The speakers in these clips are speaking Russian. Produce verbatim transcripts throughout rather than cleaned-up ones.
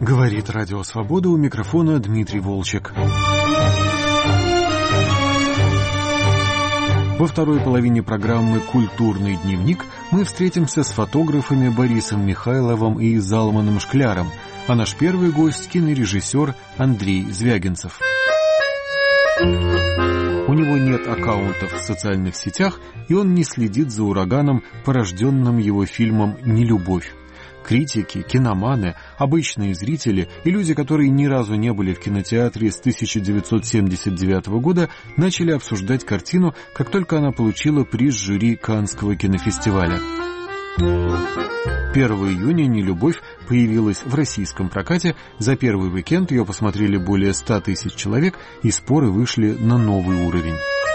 Говорит Радио Свобода, у микрофона Дмитрий Волчек. Во второй половине программы «Культурный дневник» мы встретимся с фотографами Борисом Михайловым и Залманом Шкляром, а наш первый гость — кинорежиссер Андрей Звягинцев. У него нет аккаунтов в социальных сетях, и он не следит за ураганом, порожденным его фильмом «Нелюбовь». Критики, киноманы, обычные зрители и люди, которые ни разу не были в кинотеатре с тысяча девятьсот семьдесят девятого года, начали обсуждать картину, как только она получила приз жюри Каннского кинофестиваля. первого июня «Нелюбовь» появилась в российском прокате. За первый уикенд ее посмотрели более ста тысяч человек, и споры вышли на новый уровень.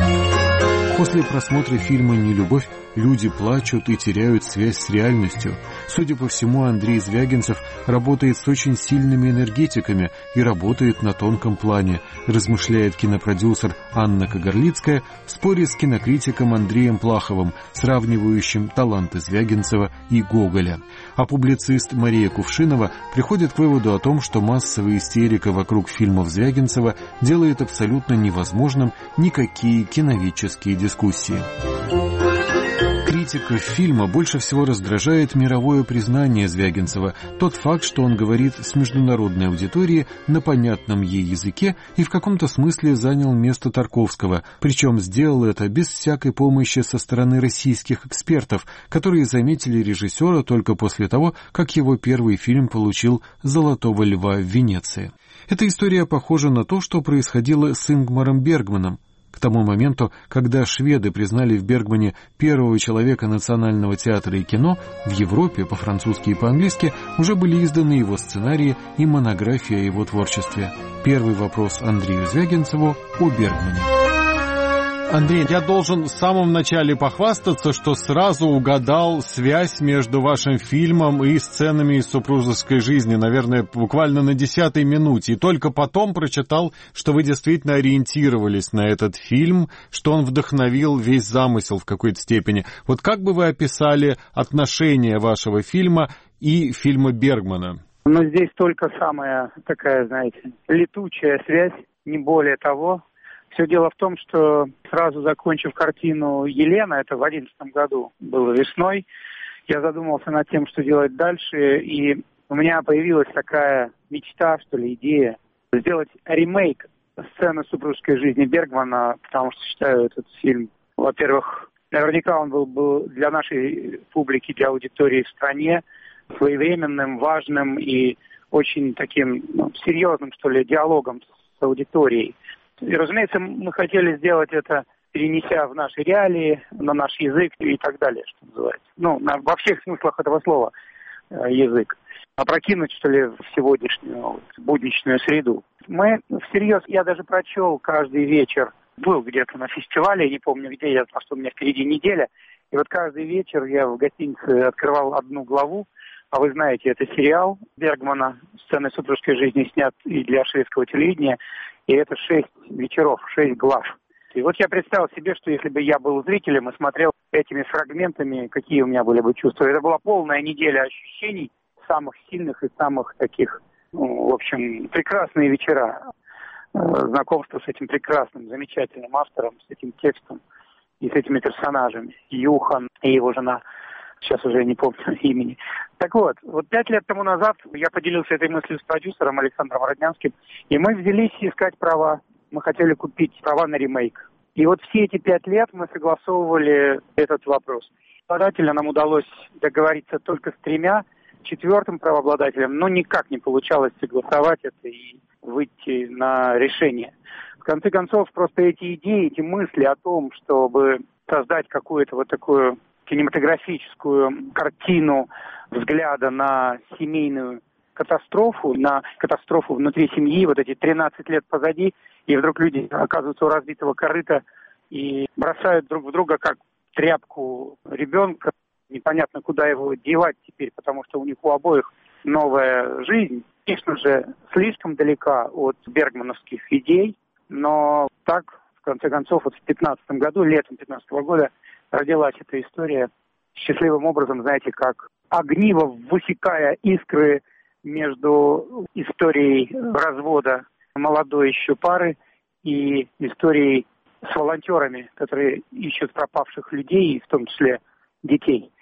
После просмотра фильма «Нелюбовь» люди плачут и теряют связь с реальностью. Судя по всему, Андрей Звягинцев работает с очень сильными энергетиками и работает на тонком плане, размышляет кинопродюсер Анна Кагарлицкая в споре с кинокритиком Андреем Плаховым, сравнивающим таланты Звягинцева и Гоголя. А публицист Мария Кувшинова приходит к выводу о том, что массовая истерика вокруг фильмов Звягинцева делает абсолютно невозможным никакие киноведческие дискуссии. Критиков фильма больше всего раздражает мировое признание Звягинцева, тот факт, что он говорит с международной аудиторией на понятном ей языке и в каком-то смысле занял место Тарковского, причем сделал это без всякой помощи со стороны российских экспертов, которые заметили режиссера только после того, как его первый фильм получил «Золотого льва» в Венеции. Эта история похожа на то, что происходило с Ингмаром Бергманом. К тому моменту, когда шведы признали в Бергмане первого человека национального театра и кино, в Европе, по-французски и по-английски, уже были изданы его сценарии и монография о его творчестве. Первый вопрос Андрею Звягинцеву о Бергмане. Андрей, я должен в самом начале похвастаться, что сразу угадал связь между вашим фильмом и сценами из супружеской жизни, наверное, буквально на десятой минуте. И только потом прочитал, что вы действительно ориентировались на этот фильм, что он вдохновил весь замысел в какой-то степени. Вот как бы вы описали отношение вашего фильма и фильма Бергмана? Ну, здесь только самая такая, знаете, летучая связь, не более того. Все дело в том, что сразу закончив картину «Елена», это в две тысячи одиннадцатом году было весной, я задумался над тем, что делать дальше, и у меня появилась такая мечта, что ли, идея, сделать ремейк сцены супружеской жизни Бергмана, потому что считаю этот фильм, во-первых, наверняка он был, был для нашей публики, для аудитории в стране своевременным, важным и очень таким, ну, серьезным, что ли, диалогом с аудиторией. И, разумеется, мы хотели сделать это, перенеся в наши реалии, на наш язык и так далее, что называется. Ну, на, во всех смыслах этого слова э, язык. Опрокинуть, что ли, в сегодняшнюю вот, будничную среду. Мы всерьез, я даже прочел каждый вечер, был где-то на фестивале, не помню где, я знал, что у меня впереди неделя, и вот каждый вечер я в гостинице открывал одну главу, а вы знаете, это сериал Бергмана «Сцены супружеской жизни», снят и для шведского телевидения, и это шесть вечеров, шесть глав. И вот я представил себе, что если бы я был зрителем и смотрел этими фрагментами, какие у меня были бы чувства. Это была полная неделя ощущений, самых сильных и самых таких, ну, в общем, прекрасные вечера. Знакомство с этим прекрасным, замечательным автором, с этим текстом и с этими персонажами. Юхан и его жена. Сейчас уже не помню имени. Так вот, вот пять лет тому назад я поделился этой мыслью с продюсером Александром Роднянским, и мы взялись искать права. Мы хотели купить права на ремейк. И вот все эти пять лет мы согласовывали этот вопрос. Правообладателям нам удалось договориться только с тремя, четвертым правообладателем, но никак не получалось согласовать это и выйти на решение. В конце концов, просто эти идеи, эти мысли о том, чтобы создать какую-то вот такую кинематографическую картину взгляда на семейную катастрофу, на катастрофу внутри семьи, вот эти тринадцать лет позади, и вдруг люди оказываются у разбитого корыта и бросают друг в друга как тряпку ребенка, непонятно куда его девать теперь, потому что у них у обоих новая жизнь. Конечно же, слишком далека от бергмановских идей, но так, в конце концов, вот в пятнадцатом году, летом пятнадцатого года, родилась эта история счастливым образом, знаете, как огниво, высекая искры между историей развода молодой еще пары и историей с волонтерами, которые ищут пропавших людей, в том числе детей.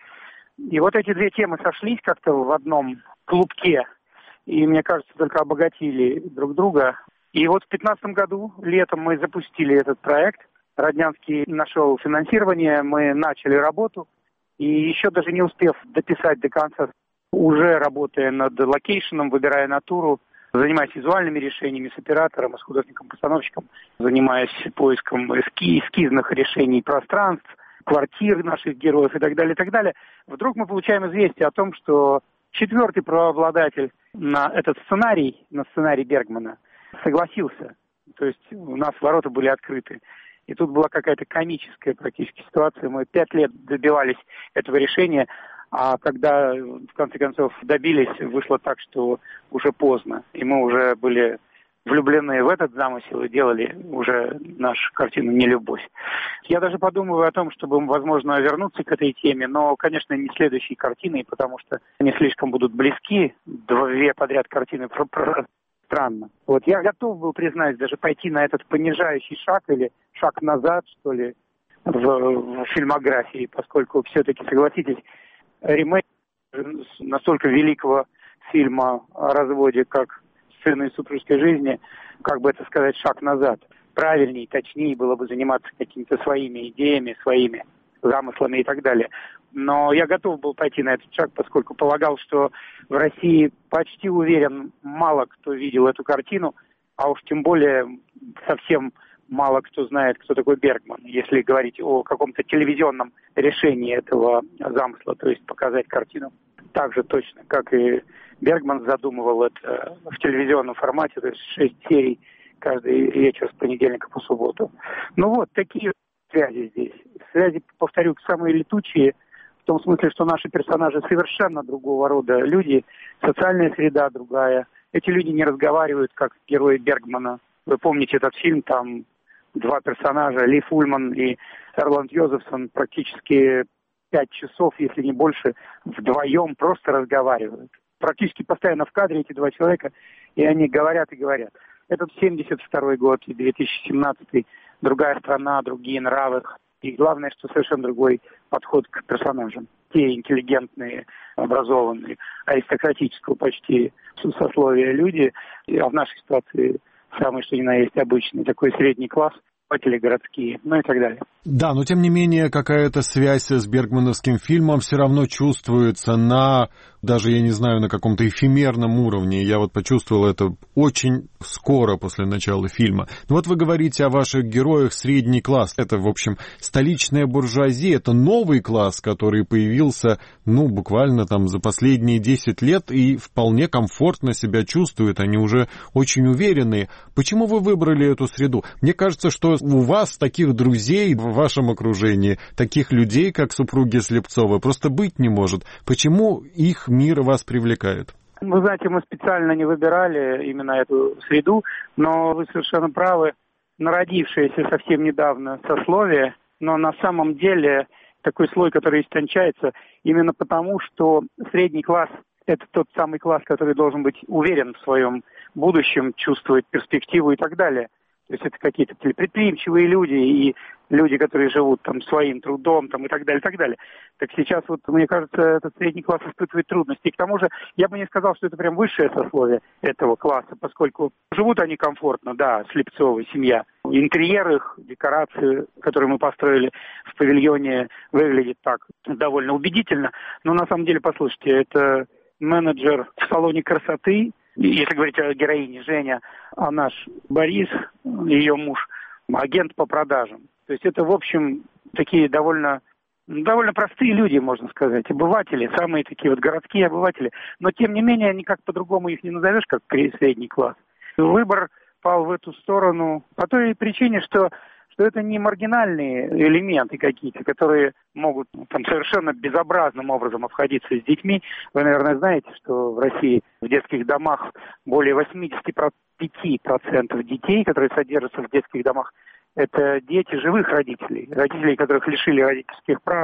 И вот эти две темы сошлись как-то в одном клубке, и, мне кажется, только обогатили друг друга. И вот в две тысячи пятнадцатом году, летом, мы запустили этот проект. Роднянский нашел финансирование, мы начали работу. И еще даже не успев дописать до конца, уже работая над локейшеном, выбирая натуру, занимаясь визуальными решениями с оператором, с художником-постановщиком, занимаясь поиском эски- эскизных решений пространств, квартир наших героев и так далее, и так далее. Вдруг мы получаем известие о том, что четвертый правообладатель на этот сценарий, на сценарий Бергмана, согласился. То есть у нас ворота были открыты. И тут была какая-то комическая практически ситуация. Мы пять лет добивались этого решения, а когда в конце концов добились, вышло так, что уже поздно. И мы уже были влюблены в этот замысел и делали уже нашу картину «Нелюбовь». Я даже подумываю о том, чтобы, возможно, вернуться к этой теме, но, конечно, не следующей картиной, потому что они слишком будут близки. Две подряд картины про, про странно. Вот я готов был, признать, даже пойти на этот понижающий шаг или шаг назад, что ли, в, в фильмографии, поскольку все-таки, согласитесь, ремейк настолько великого фильма о разводе, как «Сцены из супружеской жизни», как бы это сказать, шаг назад. Правильнее, точнее было бы заниматься какими-то своими идеями, своими замыслами и так далее. Но я готов был пойти на этот шаг, поскольку полагал, что в России, почти уверен, мало кто видел эту картину, а уж тем более совсем мало кто знает, кто такой Бергман, если говорить о каком-то телевизионном решении этого замысла, то есть показать картину так же точно, как и Бергман задумывал это в телевизионном формате, то есть шесть серий каждый вечер с понедельника по субботу. Ну вот, такие связи здесь. Связи, повторю, самые летучие, в том смысле, что наши персонажи совершенно другого рода люди, социальная среда другая. Эти люди не разговаривают, как герои Бергмана. Вы помните этот фильм, там два персонажа, Ли Фульман и Эрланд Йозефсон, практически пять часов, если не больше, вдвоем просто разговаривают. Практически постоянно в кадре эти два человека, и они говорят и говорят. Этот семьдесят второй год и две тысячи семнадцатый, другая страна, другие нравы. И главное, что совершенно другой подход к персонажам. Те интеллигентные, образованные, аристократического почти сословия люди, а в нашей ситуации самый что ни на есть обычный, такой средний класс, обыватели городские, ну и так далее. Да, но тем не менее какая-то связь с бергмановским фильмом все равно чувствуется на, даже, я не знаю, на каком-то эфемерном уровне. Я вот почувствовал это очень скоро после начала фильма. Но вот вы говорите о ваших героях средний класс. Это, в общем, столичная буржуазия. Это новый класс, который появился, ну, буквально там за последние десять лет и вполне комфортно себя чувствует. Они уже очень уверенные. Почему вы выбрали эту среду? Мне кажется, что у вас таких друзей в вашем окружении, таких людей, как супруги Слепцовы, просто быть не может. Почему их мир вас привлекает? Вы знаете, мы специально не выбирали именно эту среду, но вы совершенно правы. Народившееся совсем недавно сословие, но на самом деле такой слой, который истончается именно потому, что средний класс – это тот самый класс, который должен быть уверен в своем будущем, чувствовать перспективу и так далее. То есть это какие-то предприимчивые люди и люди, которые живут там своим трудом там, и так далее, и так далее. Так сейчас, вот, мне кажется, этот средний класс испытывает трудности. И к тому же, я бы не сказал, что это прям высшее сословие этого класса, поскольку живут они комфортно, да, Слепцовы, семья. Интерьер их, декорации, которые мы построили в павильоне, выглядит так довольно убедительно. Но на самом деле, послушайте, это менеджер в салоне красоты, если говорить о героине Женя, а наш Борис, ее муж, агент по продажам. То есть это, в общем, такие довольно, довольно простые люди, можно сказать, обыватели, самые такие вот городские обыватели. Но, тем не менее, никак по-другому их не назовешь, как средний класс. Выбор пал в эту сторону по той причине, что что это не маргинальные элементы какие-то, которые могут там совершенно безобразным образом обходиться с детьми. Вы, наверное, знаете, что в России в детских домах более восемьдесят пять процентов детей, которые содержатся в детских домах, это дети живых родителей, родителей, которых лишили родительских прав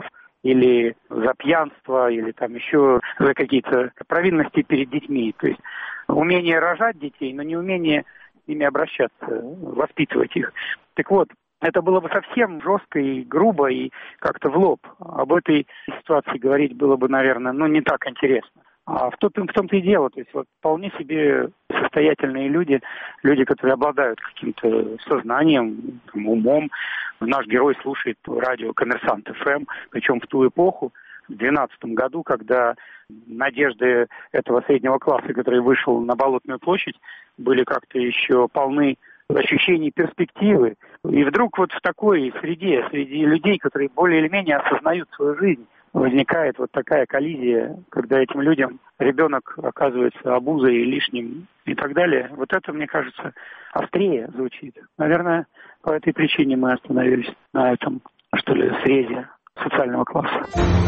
или за пьянство, или там еще за какие-то провинности перед детьми. То есть умение рожать детей, но не умение с ними обращаться, воспитывать их. Так вот, это было бы совсем жестко и грубо, и как-то в лоб. Об этой ситуации говорить было бы, наверное, ну, не так интересно. А в, том, в том-то и дело. То есть вот вполне себе состоятельные люди, люди, которые обладают каким-то сознанием, там, умом. Наш герой слушает радио «Коммерсант эф эм», причем в ту эпоху, в две тысячи двенадцатом году, когда надежды этого среднего класса, который вышел на Болотную площадь, были как-то еще полны ощущений перспективы. И вдруг вот в такой среде, среди людей, которые более или менее осознают свою жизнь, возникает вот такая коллизия, когда этим людям ребенок оказывается обузой, лишним и так далее. Вот это, мне кажется, острее звучит. Наверное, по этой причине мы остановились на этом, что ли, срезе социального класса.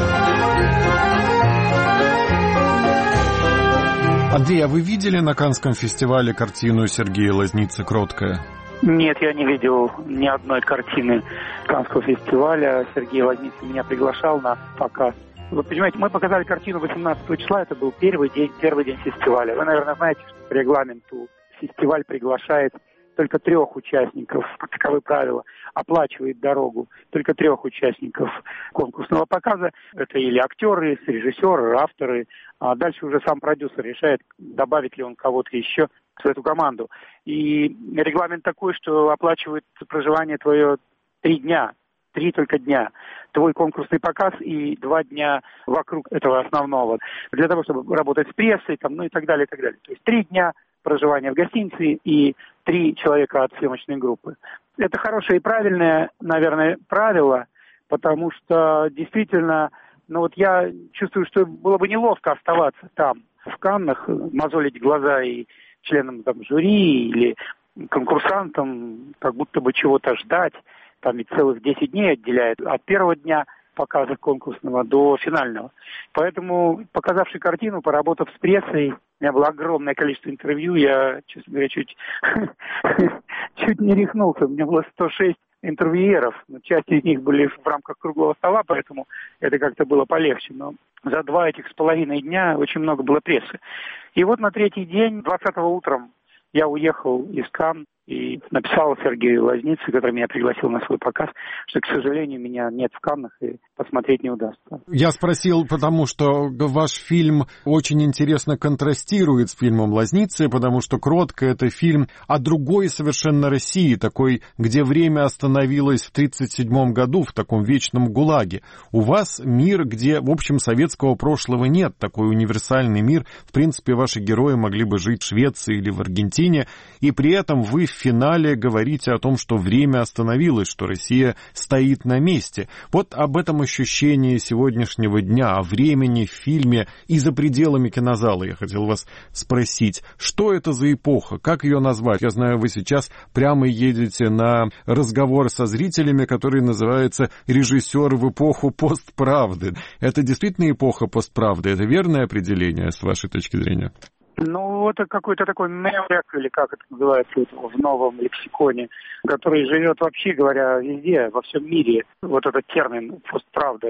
Андрей, а вы видели на Каннском фестивале картину Сергея Лозницы «Кроткая»? Нет, я не видел ни одной картины Каннского фестиваля. Сергей Лозница меня приглашал на показ. Вы понимаете, мы показали картину восемнадцатого числа, это был первый день, первый день фестиваля. Вы, наверное, знаете, что по регламенту фестиваль приглашает только трех участников, таковы правила, оплачивает дорогу только трех участников конкурсного показа. Это или актеры, режиссеры, авторы, а дальше уже сам продюсер решает, добавит ли он кого-то еще в эту команду. И регламент такой, что оплачивает проживание твое три дня, три только дня. Твой конкурсный показ и два дня вокруг этого основного. Для того, чтобы работать с прессой, там, ну и так далее, и так далее. То есть три дня проживания в гостинице и три человека от съемочной группы. Это хорошее и правильное, наверное, правило, потому что действительно, ну вот я чувствую, что было бы неловко оставаться там, в Каннах, мозолить глаза и членам там, жюри или конкурсантам, как будто бы чего-то ждать. Там ведь целых десять дней отделяет от первого дня показа конкурсного до финального. Поэтому, показавши картину, поработав с прессой, у меня было огромное количество интервью, я, честно говоря, чуть, чуть не рехнулся. У меня было сто шесть интервьюеров, часть из них были в рамках круглого стола, поэтому это как-то было полегче. Но за два этих с половиной дня очень много было прессы. И вот на третий день, двадцатого утром, я уехал из Канн и написал Сергею Лознице, который меня пригласил на свой показ, что, к сожалению, меня нет в Каннах и посмотреть не удастся. Я спросил, потому что ваш фильм очень интересно контрастирует с фильмом Лозницы, потому что «Кроткая» — это фильм о другой совершенно России, такой, где время остановилось в тридцать седьмом году, в таком вечном ГУЛАГе. У вас мир, где, в общем, советского прошлого нет, такой универсальный мир. В принципе, ваши герои могли бы жить в Швеции или в Аргентине, и при этом вы в финале говорите о том, что время остановилось, что Россия стоит на месте. Вот об этом ощущении сегодняшнего дня, о времени в фильме и за пределами кинозала я хотел вас спросить. Что это за эпоха? Как ее назвать? Я знаю, вы сейчас прямо едете на разговор со зрителями, который называется «Режиссер в эпоху постправды». Это действительно эпоха постправды? Это верное определение с вашей точки зрения? Ну, это какой-то такой мемрек, или как это называется в новом лексиконе, который живет, вообще говоря, везде, во всем мире. Вот этот термин «постправда».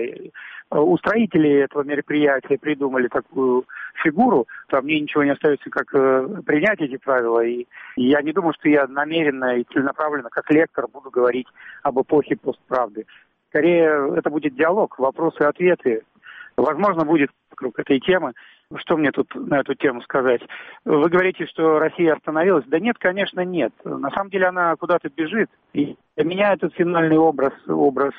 Устроители этого мероприятия придумали такую фигуру. Там мне ничего не остается, как принять эти правила. И я не думаю, что я намеренно и целенаправленно, как лектор, буду говорить об эпохе постправды. Скорее, это будет диалог, вопросы и ответы. Возможно, будет вокруг этой темы. Что мне тут на эту тему сказать? Вы говорите, что Россия остановилась. Да нет, конечно, нет. На самом деле она куда-то бежит. И для меня этот финальный образ, образ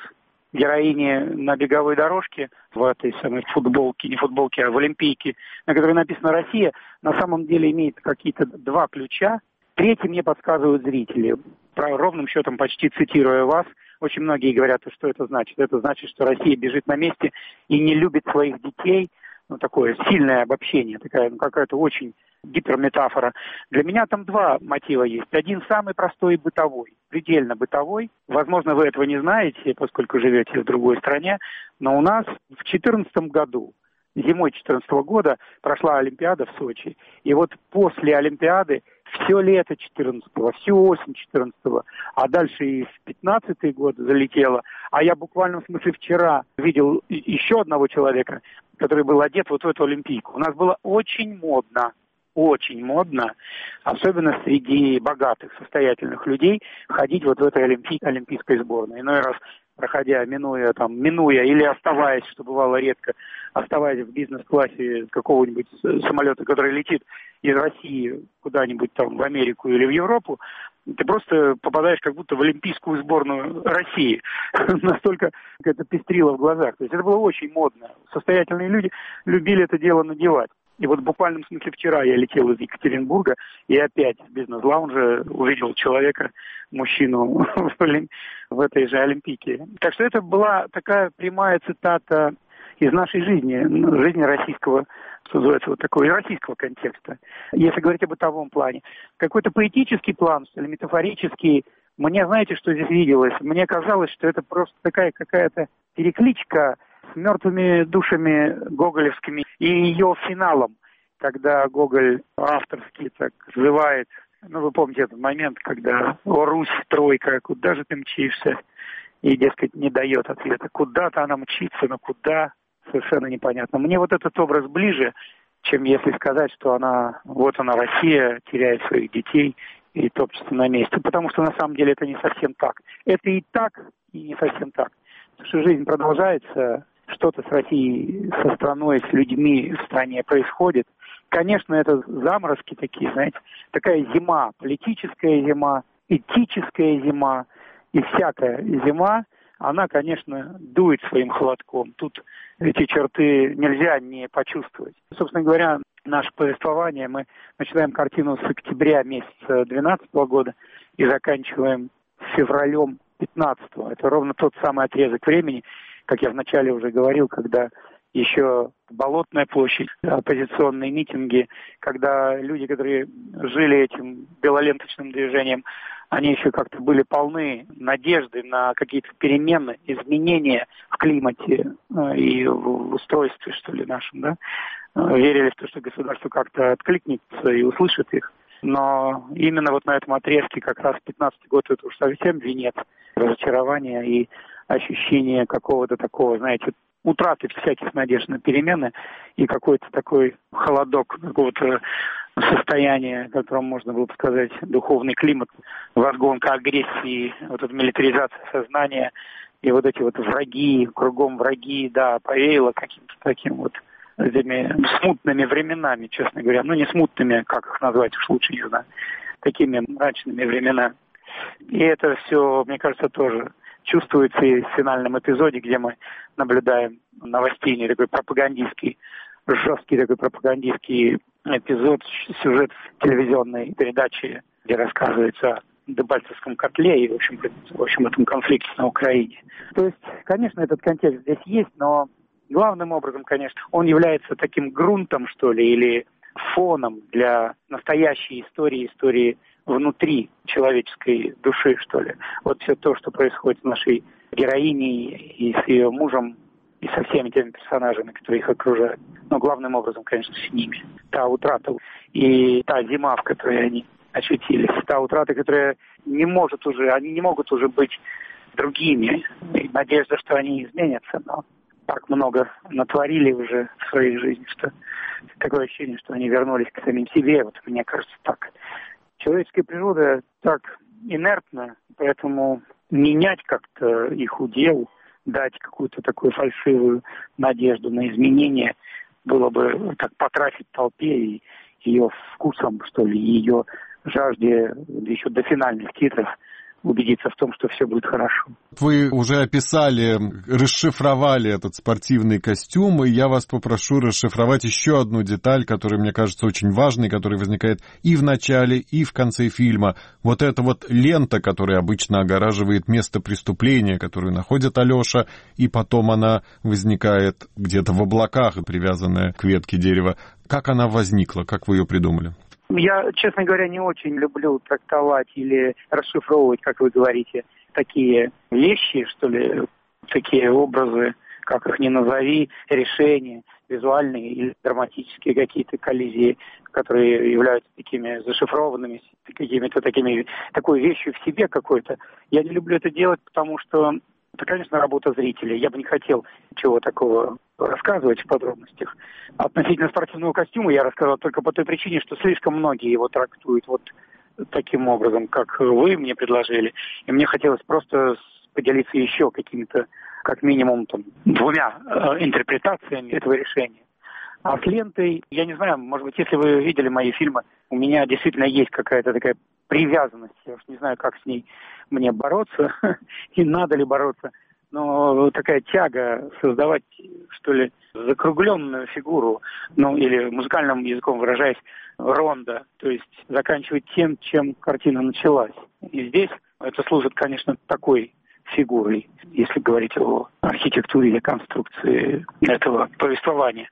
героини на беговой дорожке, в этой самой футболке, не футболке, а в олимпийке, на которой написано «Россия», на самом деле имеет какие-то два ключа. Третий мне подсказывают зрители. Ровным счетом, почти цитируя вас, очень многие говорят, что это значит. Это значит, что Россия бежит на месте и не любит своих детей. Ну, такое сильное обобщение, такая, ну, какая-то очень гиперметафора. Для меня там два мотива есть. Один самый простой и бытовой, предельно бытовой. Возможно, вы этого не знаете, поскольку живете в другой стране, но у нас в две тысячи четырнадцатом году, зимой две тысячи четырнадцатого года, прошла Олимпиада в Сочи. И вот после Олимпиады все лето четырнадцатого, всю осень четырнадцатого, а дальше и в пятнадцатый год залетело. А я буквально, в смысле, вчера видел еще одного человека, который был одет вот в эту Олимпийку. У нас было очень модно, очень модно, особенно среди богатых, состоятельных людей, ходить вот в этой олимпи... олимпийской сборной. Иной раз, проходя, минуя там, минуя или оставаясь, что бывало редко, оставаясь в бизнес-классе какого-нибудь самолета, который летит из России куда-нибудь там в Америку или в Европу, ты просто попадаешь как будто в олимпийскую сборную России. Настолько это пестрило в глазах. То есть это было очень модно. Состоятельные люди любили это дело надевать. И вот в буквальном смысле вчера я летел из Екатеринбурга и опять в бизнес-лаунже увидел человека, мужчину в этой же Олимпийке. Так что это была такая прямая цитата из нашей жизни, жизни российского, что называется, вот такого российского контекста. Если говорить об бытовом плане. Какой-то поэтический план или метафорический, мне, знаете, что здесь виделось? Мне казалось, что это просто такая какая-то перекличка с мертвыми душами гоголевскими и ее финалом, когда Гоголь авторский так взывает, ну, вы помните этот момент, когда «О, Русь, тройка, куда же ты мчишься?» И, дескать, не дает ответа. Куда-то она мчится, но куда, совершенно непонятно. Мне вот этот образ ближе, чем если сказать, что она, вот она, Россия, теряет своих детей и топчется на месте. Потому что на самом деле это не совсем так. Это и так, и не совсем так. Потому что жизнь продолжается, что-то с Россией, со страной, с людьми в стране происходит. Конечно, это заморозки такие, знаете, такая зима, политическая зима, этическая зима и всякая зима, она, конечно, дует своим холодком. Тут эти черты нельзя не почувствовать. Собственно говоря, наше повествование, мы начинаем картину с октября месяца двенадцатого года и заканчиваем февралем пятнадцатого. Это ровно тот самый отрезок времени, как я вначале уже говорил, когда еще Болотная площадь, оппозиционные митинги, когда люди, которые жили этим белоленточным движением, они еще как-то были полны надежды на какие-то перемены, изменения в климате и в устройстве, что ли, нашем, да. Верили в то, что государство как-то откликнется и услышит их. Но именно вот на этом отрезке как раз пятнадцатый год это уж совсем венец разочарования и ощущения какого-то такого, знаете, утраты всяких надежд на перемены и какой-то такой холодок, какого-то состояния, о котором можно было бы сказать, духовный климат, разгонка агрессии, вот эта милитаризация сознания и вот эти вот враги, кругом враги, да, повеяло каким-то таким вот этими смутными временами, честно говоря. Ну, не смутными, как их назвать, уж лучше не знаю, такими мрачными временами. И это все, мне кажется, тоже чувствуется и в финальном эпизоде, где мы наблюдаем новостейный такой пропагандистский, жесткий такой пропагандистский эпизод, сюжет телевизионной передачи, где рассказывается о Дебальцевском котле и, в общем, в общем, этом конфликте на Украине. То есть, конечно, этот контекст здесь есть, но главным образом, конечно, он является таким грунтом, что ли, или фоном для настоящей истории, истории внутри человеческой души, что ли. Вот все то, что происходит с нашей героиней и с ее мужем, и со всеми теми персонажами, которые их окружают. Но главным образом, конечно, с ними. Та утрата и та зима, в которой они очутились. Та утрата, которая не может уже, они не могут уже быть другими. И надежда, что они изменятся, но так много натворили уже в своей жизни, что такое ощущение, что они вернулись к самим себе. Вот мне кажется так. Человеческая природа так инертна, поэтому менять как-то их удел, дать какую-то такую фальшивую надежду на изменения было бы так потрафить толпе и ее вкусом, что ли, ее жажде еще до финальных титров убедиться в том, что все будет хорошо. Вы уже описали, расшифровали этот спортивный костюм, и я вас попрошу расшифровать еще одну деталь, которая, мне кажется, очень важной, которая возникает и в начале, и в конце фильма. Вот эта вот лента, которая обычно огораживает место преступления, которую находит Алеша, и потом она возникает где-то в облаках, привязанная к ветке дерева. Как она возникла? Как вы ее придумали? Я, честно говоря, не очень люблю трактовать или расшифровывать, как вы говорите, такие вещи, что ли, такие образы, как их ни назови, решения, визуальные или драматические какие-то коллизии, которые являются такими зашифрованными, какими-то такими, такой вещью в себе какой-то. Я не люблю это делать, потому что это, конечно, работа зрителя. Я бы не хотел ничего такого рассказывать в подробностях. Относительно спортивного костюма я рассказал только по той причине, что слишком многие его трактуют вот таким образом, как вы мне предложили. И мне хотелось просто поделиться еще какими-то, как минимум, там, двумя э, интерпретациями этого решения. А с лентой, я не знаю, может быть, если вы видели мои фильмы, у меня действительно есть какая-то такая привязанность. Я уж не знаю, как с ней мне бороться, и надо ли бороться. Но такая тяга создавать, что ли, закругленную фигуру, ну, или музыкальным языком выражаясь, ронда, то есть заканчивать тем, чем картина началась. И здесь это служит, конечно, такой фигурой, если говорить о архитектуре или конструкции этого повествования.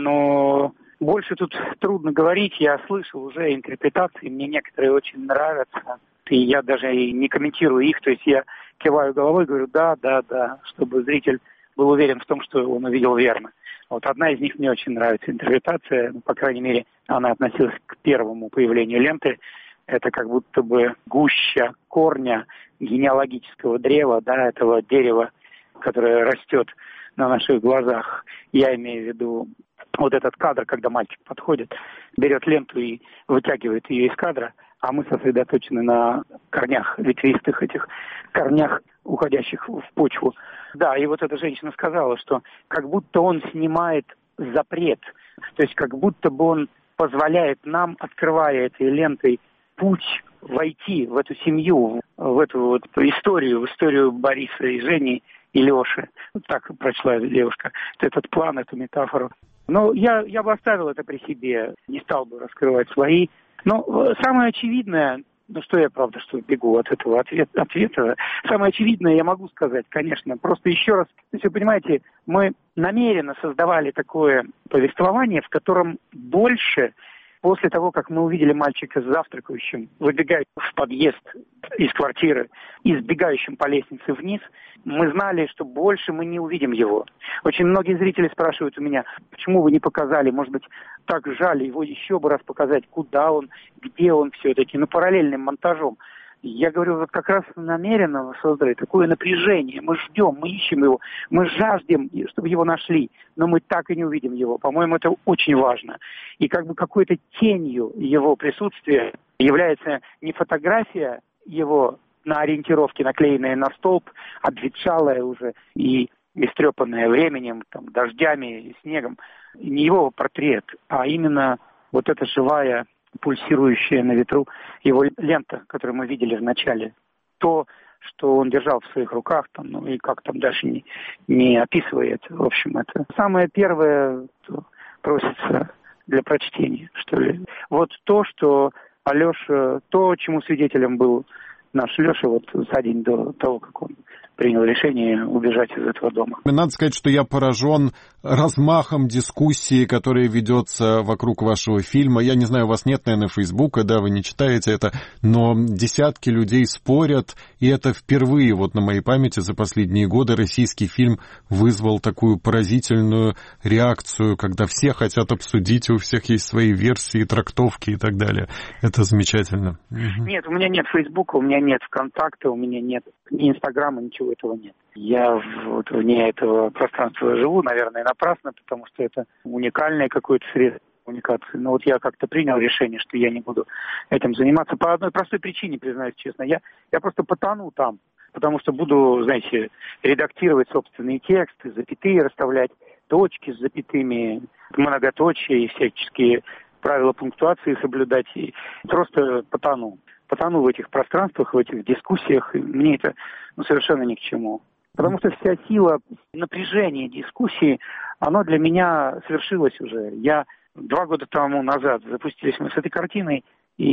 Но больше тут трудно говорить. Я слышал уже интерпретации, мне некоторые очень нравятся, и я даже и не комментирую их, то есть я киваю головой, говорю «да, да, да», чтобы зритель был уверен в том, что он увидел верно. Вот одна из них мне очень нравится, интерпретация, ну, по крайней мере, она относилась к первому появлению ленты. Это как будто бы гуща корня генеалогического древа, да, этого дерева, которое растет на наших глазах. Я имею в виду вот этот кадр, когда мальчик подходит, берет ленту и вытягивает ее из кадра, а мы сосредоточены на корнях, ветвистых этих корнях, уходящих в почву. Да, и вот эта женщина сказала, что как будто он снимает запрет, то есть как будто бы он позволяет нам, открывая этой лентой, путь войти в эту семью, в эту вот историю, в историю Бориса и Жени и Леши. Вот так прочла девушка этот план, эту метафору. Но я, я бы оставил это при себе, не стал бы раскрывать свои. Но самое очевидное, ну что я, правда, что бегу от этого ответ, ответа, самое очевидное я могу сказать, конечно, просто еще раз, то есть вы понимаете, мы намеренно создавали такое повествование, в котором больше, после того, как мы увидели мальчика завтракающим, выбегая в подъезд из квартиры и сбегающим по лестнице вниз, мы знали, что больше мы не увидим его. Очень многие зрители спрашивают у меня, почему вы не показали, может быть, так жаль его еще бы раз показать, куда он, где он все-таки, ну, параллельным монтажом. Я говорю, вот как раз намеренно мы создали такое напряжение. Мы ждем, мы ищем его, мы жаждем, чтобы его нашли, но мы так и не увидим его. По-моему, это очень важно. И как бы какой-то тенью его присутствия является не фотография его на ориентировке, наклеенная на столб, обветшалая уже и истрепанная временем, там, дождями и снегом. Не его портрет, а именно вот эта живая, пульсирующая на ветру его лента, которую мы видели в начале. То, что он держал в своих руках, там, ну и как там дальше не, не описывает. В общем, это самое первое, что просится для прочтения, что ли. Вот то, что Алеша, то, чему свидетелем был наш Леша вот за день до того, как он принял решение убежать из этого дома. Надо сказать, что я поражен размахом дискуссии, которая ведется вокруг вашего фильма. Я не знаю, у вас нет, наверное, Фейсбука, да, вы не читаете это, но десятки людей спорят, и это впервые вот на моей памяти за последние годы российский фильм вызвал такую поразительную реакцию, когда все хотят обсудить, у всех есть свои версии, трактовки и так далее. Это замечательно. Нет, у меня нет Фейсбука, у меня нет ВКонтакта, у меня нет ни Инстаграма, ничего этого нет. Я вот вне этого пространства живу, наверное, напрасно, потому что это уникальное какое-то средство коммуникации. Но вот я как-то принял решение, что я не буду этим заниматься по одной простой причине, признаюсь честно. Я, я просто потону там, потому что буду, знаете, редактировать собственные тексты, запятые расставлять, точки с запятыми, многоточие и всяческие правила пунктуации соблюдать. И просто потону. Потону в этих пространствах, в этих дискуссиях. И мне это ну, совершенно ни к чему. Потому что вся сила напряжения дискуссии, оно для меня свершилось уже. Я два года тому назад запустились мы с этой картиной,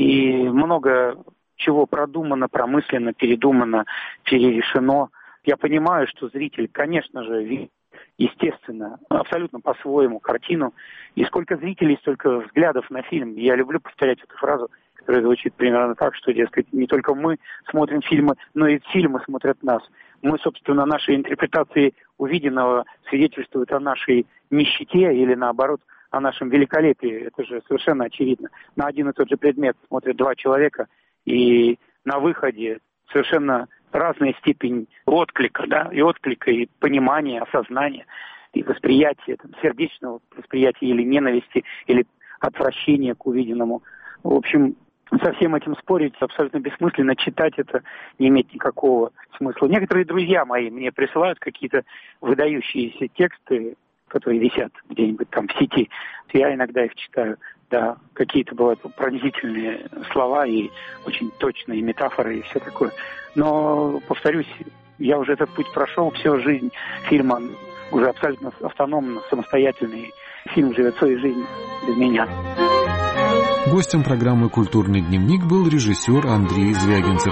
и много чего продумано, промысленно, передумано, перерешено. Я понимаю, что зритель, конечно же, видит, естественно, абсолютно по-своему картину. И сколько зрителей, столько взглядов на фильм. Я люблю повторять эту фразу, которая звучит примерно так, что, дескать, не только мы смотрим фильмы, но и фильмы смотрят нас. мы, собственно, наши интерпретации увиденного свидетельствуют о нашей нищете или, наоборот, о нашем великолепии. Это же совершенно очевидно. На один и тот же предмет смотрят два человека, и на выходе совершенно разная степень отклика, да, и отклика, и понимания, осознания, и восприятия, там, сердечного восприятия или ненависти, или отвращения к увиденному. В общем, со всем этим спорить абсолютно бессмысленно, читать это не имеет никакого смысла. Некоторые друзья мои мне присылают какие-то выдающиеся тексты, которые висят где-нибудь там в сети. Я иногда их читаю. Да, какие-то бывают пронзительные слова и очень точные метафоры и все такое. Но, повторюсь, я уже этот путь прошел, всю жизнь фильма уже абсолютно автономно, самостоятельный. Фильм живет своей жизнью без меня. Гостем программы «Культурный дневник» был режиссер Андрей Звягинцев.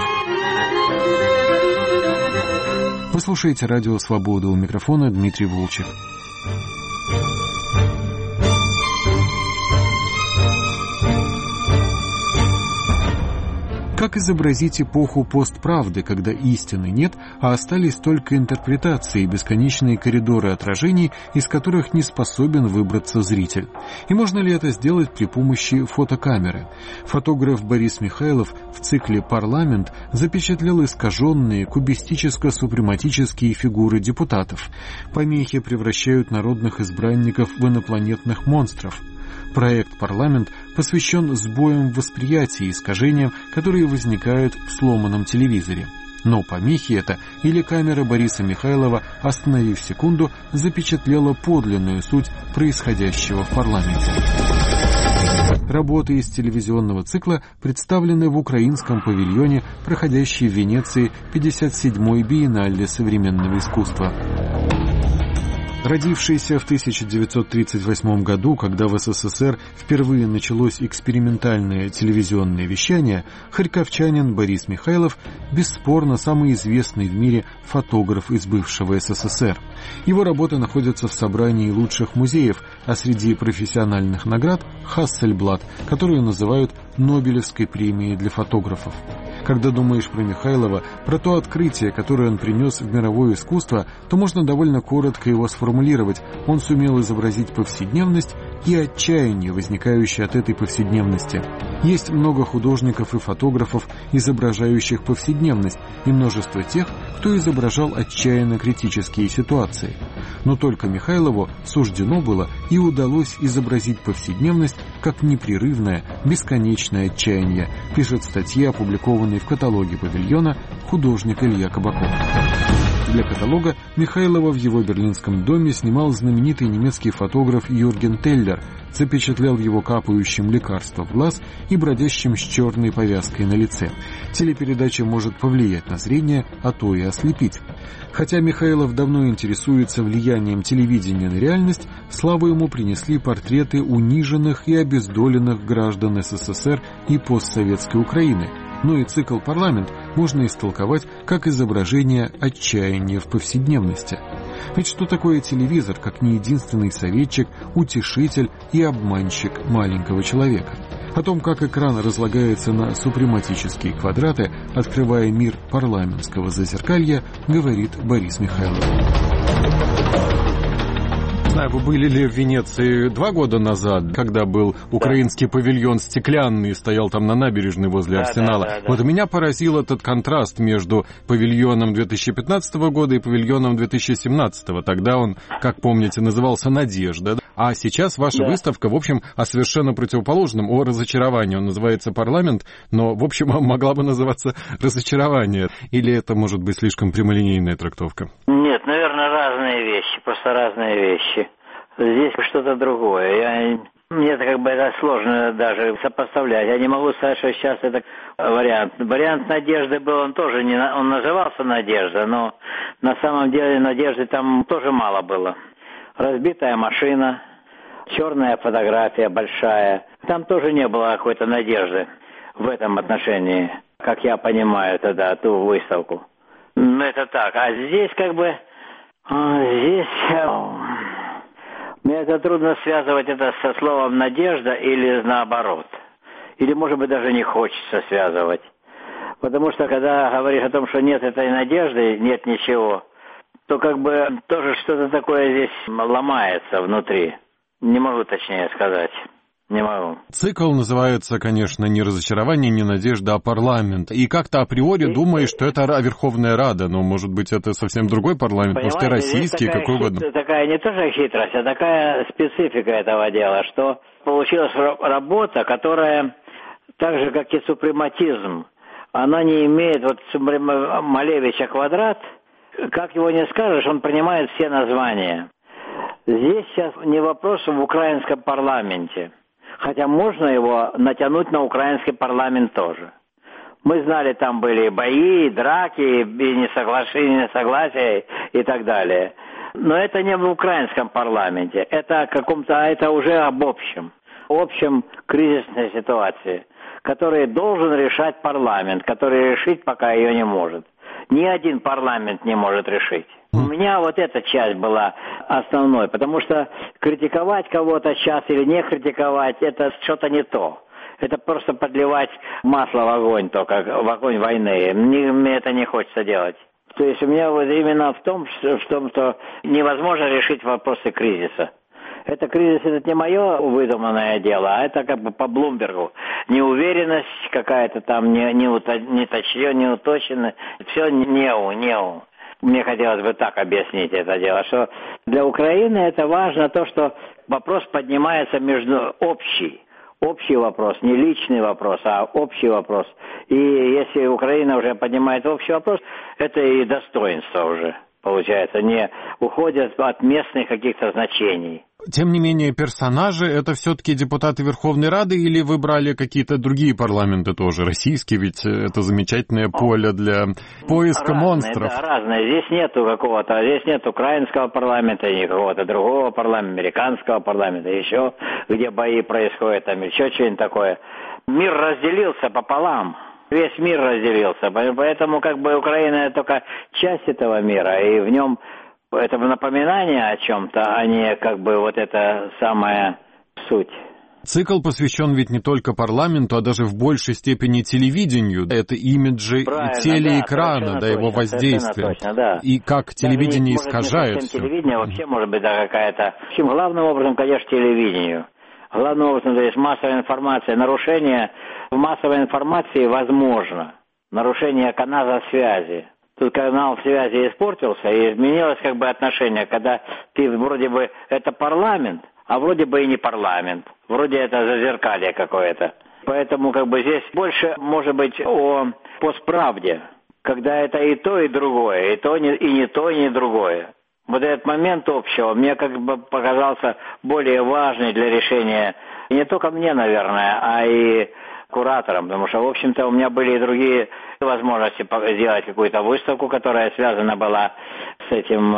Вы слушаете радио «Свобода», у микрофона Дмитрий Волчек. Как изобразить эпоху постправды, когда истины нет, а остались только интерпретации, бесконечные коридоры отражений, из которых не способен выбраться зритель? И можно ли это сделать при помощи фотокамеры? Фотограф Борис Михайлов в цикле «Парламент» запечатлел искаженные кубистическо-супрематические фигуры депутатов. Помехи превращают народных избранников в инопланетных монстров. Проект «Парламент» посвящен сбоям в восприятии, искажениям, которые возникают в сломанном телевизоре. Но помехи это или камера Бориса Михайлова, остановив секунду, запечатлела подлинную суть происходящего в парламенте. Работы из телевизионного цикла представлены в украинском павильоне, проходящей в Венеции пятьдесят седьмой биеннале современного искусства. Родившийся в тысяча девятьсот тридцать восьмом году, когда в СССР впервые началось экспериментальное телевизионное вещание, харьковчанин Борис Михайлов бесспорно самый известный в мире фотограф из бывшего СССР. Его работы находятся в собрании лучших музеев, а среди профессиональных наград – Хассельблад, которую называют Нобелевской премией для фотографов. Когда думаешь про Михайлова, про то открытие, которое он принес в мировое искусство, то можно довольно коротко его сформулировать. Он сумел изобразить повседневность и отчаяние, возникающее от этой повседневности. Есть много художников и фотографов, изображающих повседневность, и множество тех, кто изображал отчаянно критические ситуации. Но только Михайлову суждено было и удалось изобразить повседневность как непрерывное, бесконечное отчаяние, пишет статья, опубликованная в каталоге павильона художник Илья Кабаков. Для каталога Михайлова в его берлинском доме снимал знаменитый немецкий фотограф Юрген Теллер, запечатлял его капающим лекарство в глаз и бродящим с черной повязкой на лице. Телепередача может повлиять на зрение, а то и ослепить. Хотя Михайлов давно интересуется влиянием телевидения на реальность, славу ему принесли портреты униженных и обездоленных граждан СССР и постсоветской Украины. Но и цикл «Парламент» можно истолковать как изображение отчаяния в повседневности. Ведь что такое телевизор, как не единственный советчик, утешитель и обманщик маленького человека? О том, как экран разлагается на супрематические квадраты, открывая мир парламентского зазеркалья, говорит Борис Михайлов. Знаю, вы были ли в Венеции два года назад, когда был украинский павильон стеклянный, стоял там на набережной возле да, Арсенала. Да, да, да. Вот меня поразил этот контраст между павильоном две тысячи пятнадцатого года и павильоном две тысячи семнадцатого. Тогда он, как помните, назывался «Надежда». А сейчас ваша да. выставка, в общем, о совершенно противоположном, о разочаровании. Он называется «Парламент», но, в общем, могла бы называться «Разочарование». Или это, может быть, слишком прямолинейная трактовка? Нет, наверное, разные вещи, просто разные вещи. Здесь что-то другое. Я... Мне это как бы это сложно даже сопоставлять. Я не могу сказать, что сейчас это вариант. Вариант «Надежды» был, он тоже не... Он назывался «Надежда», но на самом деле надежды там тоже мало было. Разбитая машина, черная фотография большая. Там тоже не было какой-то надежды в этом отношении, как я понимаю тогда, ту выставку. Ну, это так. А здесь как бы... Здесь... Мне это трудно связывать это со словом «надежда» или наоборот. Или, может быть, даже не хочется связывать. Потому что когда говоришь о том, что нет этой надежды, нет ничего, то как бы тоже что-то такое здесь ломается внутри. Не могу точнее сказать. Не могу. Цикл называется, конечно, не разочарование, не надежда, а парламент. И как-то априори и... думаешь, что это Верховная Рада, но, может быть, это совсем другой парламент, Понимаете, может, и российский, какой угодно. Хит... Такая не тоже хитрость, а такая специфика этого дела, что получилась работа, которая, так же, как и супрематизм, она не имеет, вот Малевича квадрат, как его не скажешь, он принимает все названия. Здесь сейчас не вопрос в украинском парламенте. Хотя можно его натянуть на украинский парламент тоже. Мы знали, там были бои, драки, и несоглашения, несогласия и так далее. Но это не в украинском парламенте. Это о каком-то, это уже об общем. Общем кризисной ситуации, которую должен решать парламент, который решить пока ее не может. Ни один парламент не может решить. У меня вот эта часть была основной, потому что критиковать кого-то сейчас или не критиковать, это что-то не то. Это просто подливать масло в огонь, только в огонь войны. Мне, мне это не хочется делать. То есть у меня вот именно в том, что, в том, что невозможно решить вопросы кризиса. Это кризис, это не мое выдуманное дело, а это как бы по Блумбергу. Неуверенность какая-то там, не, не, не точно, не уточнено. Все неу, неу. Мне хотелось бы так объяснить это дело, что для Украины это важно то, что вопрос поднимается между общий. Общий вопрос, не личный вопрос, а общий вопрос. И если Украина уже поднимает общий вопрос, это и достоинство уже, получается, не уходят от местных каких-то значений. Тем не менее, персонажи — это все-таки депутаты Верховной Рады или вы брали какие-то другие парламенты тоже, российские, ведь это замечательное поле для поиска разные, монстров. Да, разные. Здесь нету какого-то, здесь нет украинского парламента, ни какого-то другого парламента, американского парламента, еще где бои происходят, там еще что-нибудь такое. Мир разделился пополам. Весь мир разделился, поэтому как бы Украина только часть этого мира, и в нем это напоминание о чем-то, а не как бы вот эта самая суть. Цикл посвящен ведь не только парламенту, а даже в большей степени телевидению. Это имиджи правильно, телеэкрана, да, да его воздействие. Точно, да. И как телевидение даже, искажает может, все. Телевидение вообще может быть да, какая-то... В общем, главным образом, конечно, телевидению. Главным образом, то есть массовая информация. Нарушение в массовой информации возможно. Нарушение канала связи. Тут канал связи испортился, и изменилось как бы отношение, когда ты вроде бы это парламент, а вроде бы и не парламент. Вроде это зазеркалье какое-то. Поэтому как бы здесь больше может быть о постправде, когда это и то, и другое, и, то, и не то, и не другое. Вот этот момент общего мне как бы показался более важный для решения не только мне, наверное, а и куратором, потому что, в общем-то, у меня были и другие возможности сделать какую-то выставку, которая связана была с этим,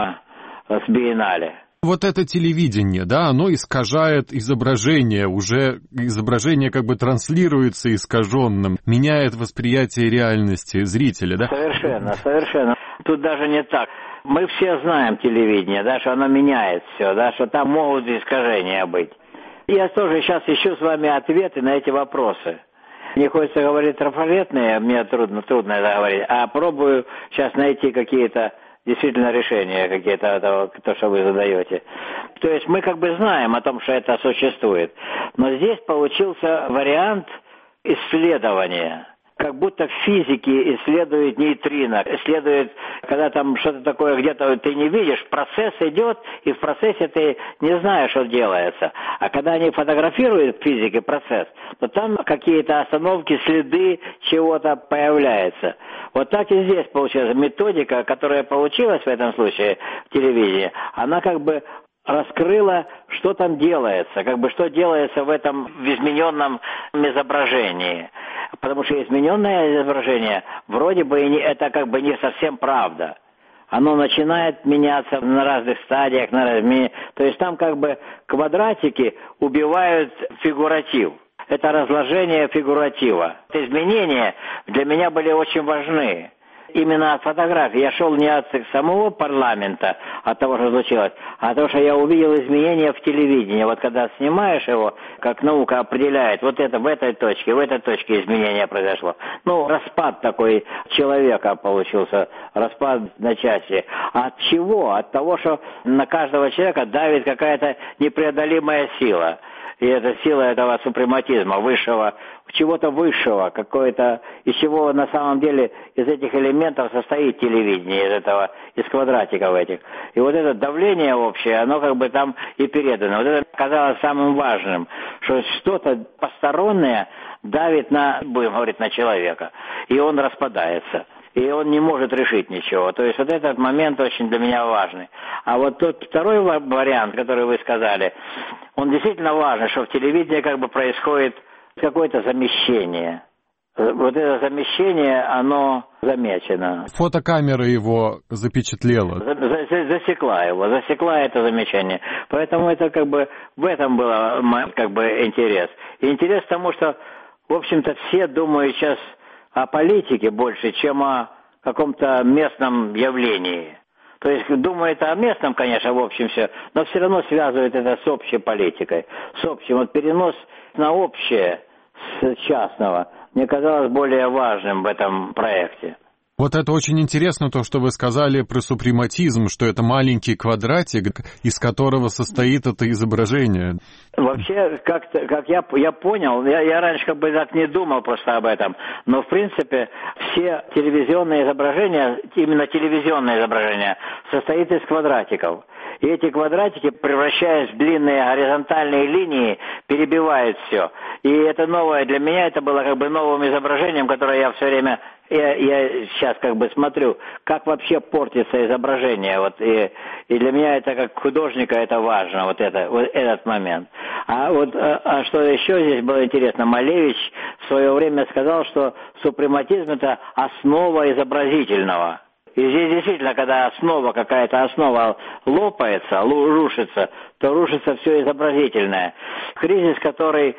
с биеннале. Вот это телевидение, да, оно искажает изображение, уже изображение как бы транслируется искаженным, меняет восприятие реальности зрителя, да? Совершенно, совершенно. Тут даже не так. Мы все знаем телевидение, да, что оно меняет все, да, что там могут искажения быть. Я тоже сейчас ищу с вами ответы на эти вопросы. Не хочется говорить трафаретные, мне трудно, трудно это говорить, а пробую сейчас найти какие-то действительно решения, какие-то того, то, что вы задаете. То есть мы как бы знаем о том, что это существует, но здесь получился вариант исследования. Как будто в физике исследуют нейтрино, исследуют, когда там что-то такое где-то ты не видишь, процесс идет, и в процессе ты не знаешь, что делается. А когда они фотографируют в физике процесс, то там какие-то остановки, следы чего-то появляются. Вот так и здесь получилась методика, которая получилась в этом случае в телевидении, она как бы раскрыла, что там делается, как бы что делается в этом в измененном изображении. Потому что измененное изображение вроде бы и не, это как бы не совсем правда. Оно начинает меняться на разных стадиях, на разных, то есть там как бы квадратики убивают фигуратив. Это разложение фигуратива. Изменения для меня были очень важны. именно от фотографии. Я шел не от самого парламента, от того, что случилось, а от того, что я увидел изменения в телевидении. Вот когда снимаешь его, как наука определяет, вот это в этой точке, в этой точке изменения произошло. Ну, распад такой человека получился, распад на части. От чего? От того, что на каждого человека давит какая-то непреодолимая сила. И это сила этого супрематизма, высшего, чего-то высшего, какое-то, из чего на самом деле из этих элементов состоит телевидение, из этого, из квадратиков этих. И вот это давление общее, оно как бы там и передано. Вот это казалось самым важным, что что-то постороннее давит на, будем говорить, на человека, и он распадается. И он не может решить ничего. То есть вот этот момент очень для меня важный. А вот тот второй вариант, который вы сказали, он действительно важен, что в телевидении как бы происходит какое-то замещение. Вот это замещение, оно замечено. Фотокамера его запечатлела. Засекла его, засекла это замечание. Поэтому это как бы в этом был как бы интерес. И интерес тому, что, в общем-то, все думают сейчас о политике больше, чем о каком-то местном явлении. То есть думает о местном, конечно, в общем все, но все равно связывает это с общей политикой. С общим. Вот перенос на общее с частного мне казалось более важным в этом проекте. Вот это очень интересно, то, что вы сказали про супрематизм, что это маленький квадратик, из которого состоит это изображение. Вообще, как, как я, я понял, я, я раньше как бы так не думал просто об этом, но в принципе все телевизионные изображения, именно телевизионные изображения, состоят из квадратиков. И эти квадратики, превращаясь в длинные горизонтальные линии, перебивают все. И это новое для меня, это было как бы новым изображением, которое я все время... Я, я сейчас как бы смотрю, как вообще портится изображение, вот, и, и для меня это как художника это важно, вот, это, вот этот момент. А вот а, а что еще здесь было интересно, Малевич в свое время сказал, что супрематизм это основа изобразительного. И здесь действительно, когда основа, какая-то основа лопается, рушится, то рушится все изобразительное. Кризис, который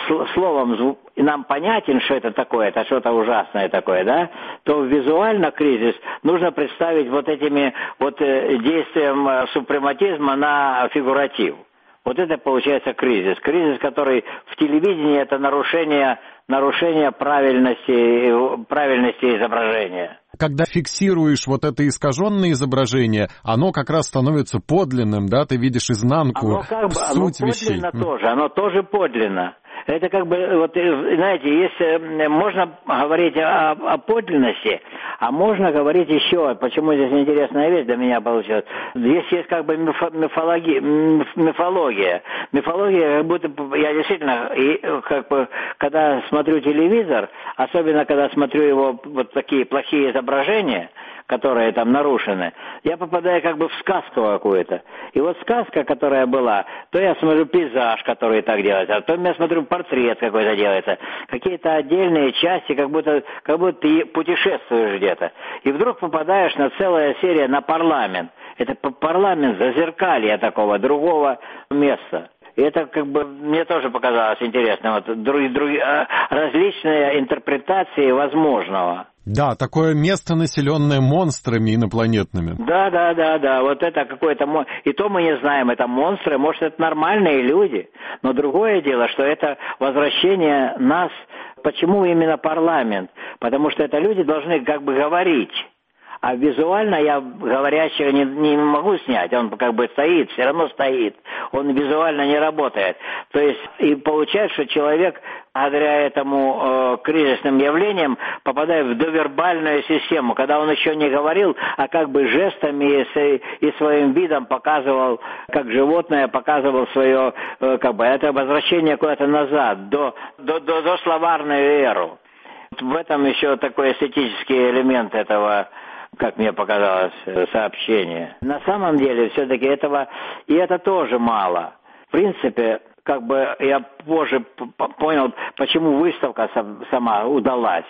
словом нам понятен, что это такое, это что-то ужасное такое, да, то визуально кризис нужно представить вот этими вот действием супрематизма на фигуратив. Вот это получается кризис. Кризис, который в телевидении это нарушение, нарушение правильности, правильности изображения. Когда фиксируешь вот это искаженное изображение, оно как раз становится подлинным, да, ты видишь изнанку, оно как бы, суть оно вещей. Подлинно тоже, оно тоже подлинно. Это как бы, вот, знаете, если можно говорить о, о подлинности, а можно говорить еще, почему здесь интересная вещь для меня получилась. Здесь есть как бы мифология, мифология. Мифология, как будто я действительно, и, как бы, когда смотрю телевизор, особенно когда смотрю его вот такие плохие изображения, которые там нарушены, я попадаю как бы в сказку какую-то. И вот сказка, которая была, то я смотрю пейзаж, который так делается, а то я смотрю портрет какой-то делается. Какие-то отдельные части, как будто, как будто ты путешествуешь где-то. И вдруг попадаешь на целая серия на парламент. Это парламент зазеркалья такого, другого места. И это как бы мне тоже показалось интересно. Вот друг, друг, различные интерпретации возможного. Да, такое место, населенное монстрами инопланетными. Да, да, да, да. Вот это какое-то... И то мы не знаем, это монстры, может, это нормальные люди. Но другое дело, что это возвращение нас... Почему именно парламент? Потому что это люди должны как бы говорить. А визуально я говорящего не, не могу снять, он как бы стоит, все равно стоит, он визуально не работает. То есть и получается, что человек, благодаря этому э, кризисным явлениям, попадает в довербальную систему, когда он еще не говорил, а как бы жестами и, и своим видом показывал, как животное показывал свое, э, как бы, это возвращение куда-то назад, до, до, до, до словарную эру. В этом еще такой эстетический элемент этого, как мне показалось, сообщение. На самом деле, все-таки этого, и это тоже мало. В принципе, как бы я позже понял, почему выставка сама удалась.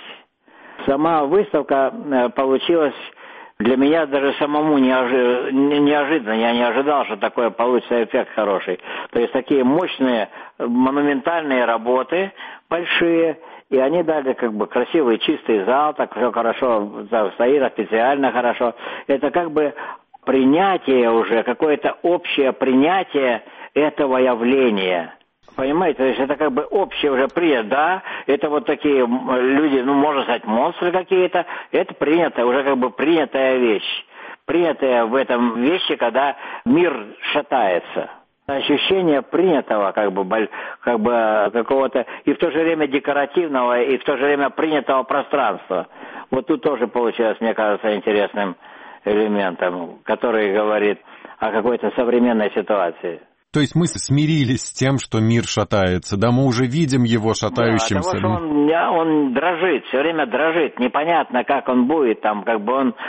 Сама выставка получилась для меня даже самому неожиданно. Я не ожидал, что такое получится эффект хороший. То есть такие мощные, монументальные работы, большие, И они дали как бы красивый чистый зал, так все хорошо стоит, официально хорошо. Это как бы принятие уже, какое-то общее принятие этого явления. Понимаете, то есть это как бы общее уже принято, да, это вот такие люди, ну, можно сказать, монстры какие-то, это принято, уже как бы принятая вещь. Принятая в этом вещи, когда мир шатается. Ощущение принятого, как бы, как бы какого-то, и в то же время декоративного, и в то же время принятого пространства. Вот тут тоже получилось, мне кажется, интересным элементом, который говорит о какой-то современной ситуации. То есть мы смирились с тем, что мир шатается, да, мы уже видим его шатающимся. Да, потому что он, он дрожит, все время дрожит, непонятно, как он будет, там, как бы он,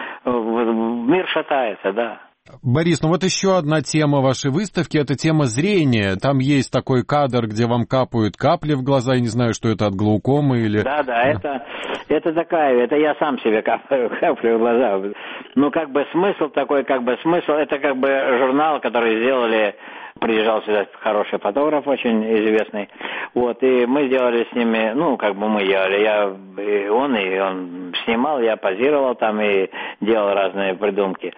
мир шатается, да. Борис, ну вот еще одна тема вашей выставки, это тема зрения. Там есть такой кадр, где вам капают капли в глаза, я не знаю, что это, от глаукомы или... Да, да, это, это такая, это я сам себе капаю капли в глаза. Ну, как бы смысл такой, как бы смысл, это как бы журнал, который сделали... Приезжал сюда хороший фотограф, очень известный. Вот, и мы сделали с ними, ну, как бы мы делали, я, и он, и он снимал, я позировал там и делал разные придумки.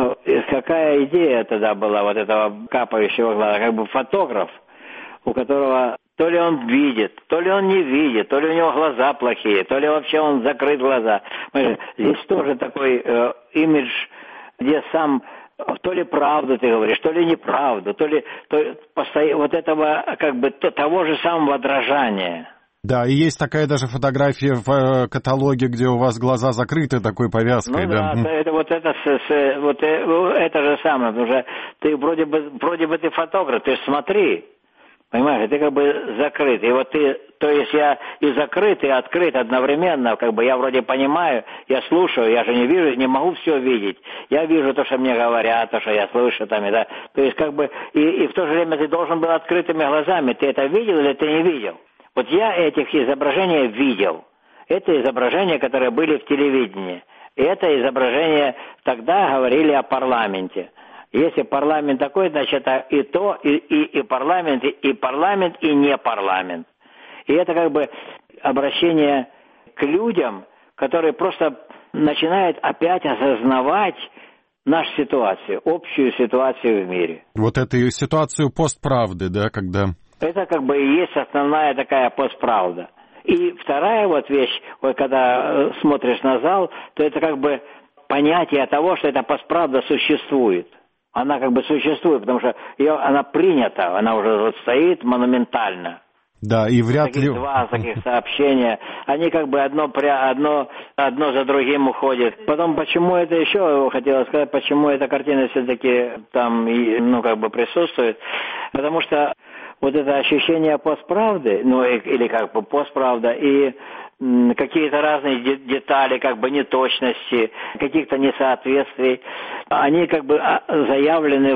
Какая идея тогда была вот этого капающего глаза? Как бы фотограф, у которого то ли он видит, то ли он не видит, то ли у него глаза плохие, то ли вообще он закрыт глаза. Здесь тоже такой э, имидж, где сам... То ли правду ты говоришь, то ли неправду, то ли то, постоянно, вот этого как бы то, того же самого дрожания. Да, и есть такая даже фотография в э, каталоге, где у вас глаза закрыты такой повязкой. Ну да, да. Это, вот, это, с, вот это же самое, потому что ты вроде бы, вроде бы ты фотограф, ты смотри, понимаешь, ты как бы закрыт. И вот ты, то есть я и закрыт, и открыт одновременно, как бы я вроде понимаю, я слушаю, я же не вижу, не могу все видеть. Я вижу то, что мне говорят, то, что я слышу там, и да. То есть как бы, и, и в то же время ты должен был открытыми глазами, ты это видел или ты не видел? Вот я этих изображений видел. Это изображения, которые были в телевидении. И это изображение, тогда говорили о парламенте. Если парламент такой, значит, и то, и, и, и парламент, и, и парламент, и не парламент. И это как бы обращение к людям, которые просто начинают опять осознавать нашу ситуацию, общую ситуацию в мире. Вот эту ситуацию постправды, да, когда... Это как бы и есть основная такая постправда. И вторая вот вещь, вот когда смотришь на зал, то это как бы понятие того, что эта постправда существует. Она как бы существует, потому что ее, она принята, она уже вот стоит монументально. Да, и вряд таких ли... два таких сообщения, они как бы одно, одно, одно за другим уходят. Потом, почему это еще, хотела сказать, почему эта картина все-таки там, ну, как бы присутствует, потому что вот это ощущение постправды, ну, или как бы постправда, и какие-то разные детали, как бы неточности, каких-то несоответствий, они как бы заявлены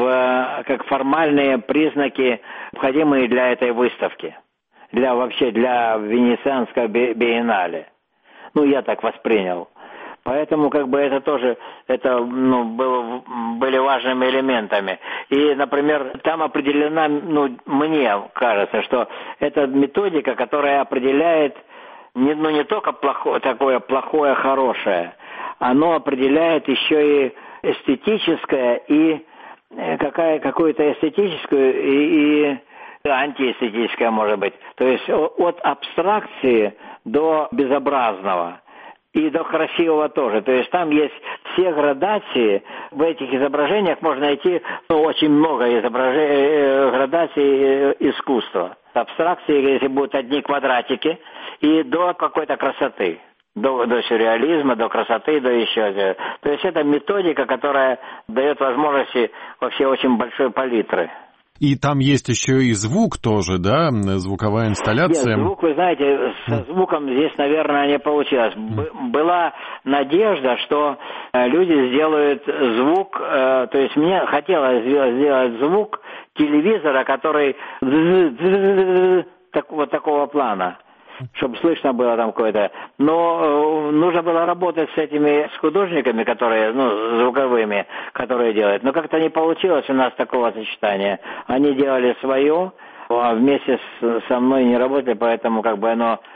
в, как формальные признаки, необходимые для этой выставки, для вообще для Венецианского биеннале. Ну, я так воспринял. Поэтому как бы это тоже это, ну, было, были важными элементами. И, например, там определена, ну, мне кажется, что это методика, которая определяет не, ну, не только плохое, такое плохое, хорошее, оно определяет еще и эстетическое, и какая, какую-то эстетическую, и, и антиэстетическое, может быть. То есть от абстракции до безобразного. И до красивого тоже. То есть там есть все градации. В этих изображениях можно найти, ну, очень много изображений, градаций искусства. Абстракции, если будут одни квадратики, и до какой-то красоты. До, до сюрреализма, до красоты, до еще. То есть это методика, которая дает возможности вообще очень большой палитры. И там есть еще и звук тоже, да, звуковая инсталляция. Нет, звук, вы знаете, со звуком здесь, наверное, не получилось. Б- была надежда, что люди сделают звук, э, то есть мне хотелось сделать звук телевизора, который так, вот такого плана, чтобы слышно было там какое-то. Но э, нужно было работать с этими с художниками, которые, ну, звуковыми, которые делают. Но как-то не получилось у нас такого сочетания. Они делали свое, а вместе с, со мной не работали, поэтому как бы оно